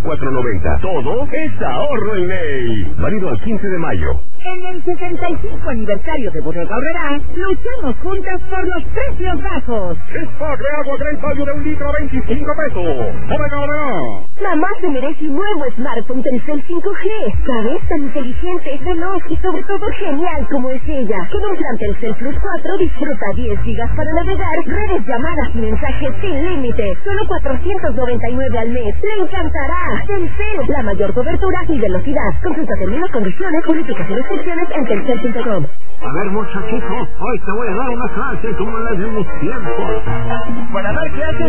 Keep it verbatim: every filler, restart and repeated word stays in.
cuatro noventa. Todo es ahorro en ley. Válido al quince de mayo. En el sesenta y cinco aniversario de Bodega Aurrerá, luchamos juntas por los precios bajos. Spa de agua Gran Value de un litro a veinticinco pesos. Bodega Aurrerá. Mamá se merece un nuevo smartphone Telcel cinco G. ¿Sabes? Tan inteligente, veloz y sobre todo genial como es ella. Con un plan Telcel Plus cuatro disfruta diez gigas para navegar, redes, llamadas y mensajes sin límite. Solo cuatrocientos noventa y nueve al mes. ¡Le encantará! Telcel, la mayor cobertura y velocidad. Consulta términos, condiciones, políticas y restricciones en telcel punto com. A ver, muchachito, hoy te voy a dar una clase como la de mis tiempos. Para dar clases